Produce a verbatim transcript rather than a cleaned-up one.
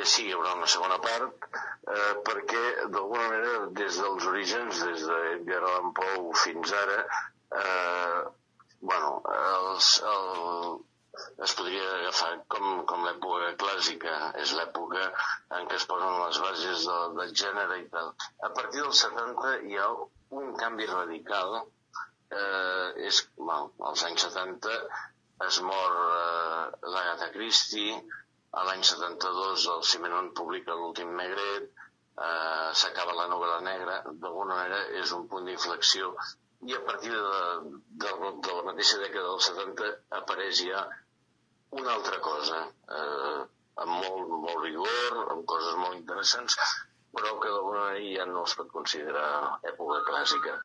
sí, hi haurà una segona part, eh, perquè d'alguna manera des dels orígens, des d'Edgar Allan Poe fins ara, eh, bueno, els, el, es podria agafar com, com l'època clàssica, és l'època en què es posen les bases del, del gènere i tal. A partir dels setanta hi ha un canvi radical, eh, és, bueno, als anys setanta es mor eh, l'Agatha Christie, a l'any setanta-dos el Simenon publica l'últim Maigret, eh, s'acaba la novel·la negra, d'alguna manera és un punt d'inflexió, i a partir de, de, de la mateixa dècada dels setanta apareix ja una altra cosa, eh, amb molt, molt vigor, amb coses molt interessants, però que d'alguna manera ja no es pot considerar època clàssica.